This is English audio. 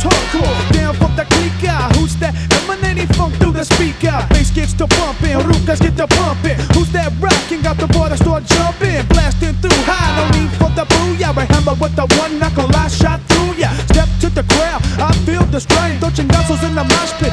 house hardcore. Down from the clique, who's that emanating funk through the speaker? Bass gets to pumping, rucas get to pumping. Who's that rocking? Got the water start jumping, blasting through high. No need for the booyah. Remember with the one knuckle I shot through ya. Step to the crowd, I feel the strain. Touching muscles in the mosh pit.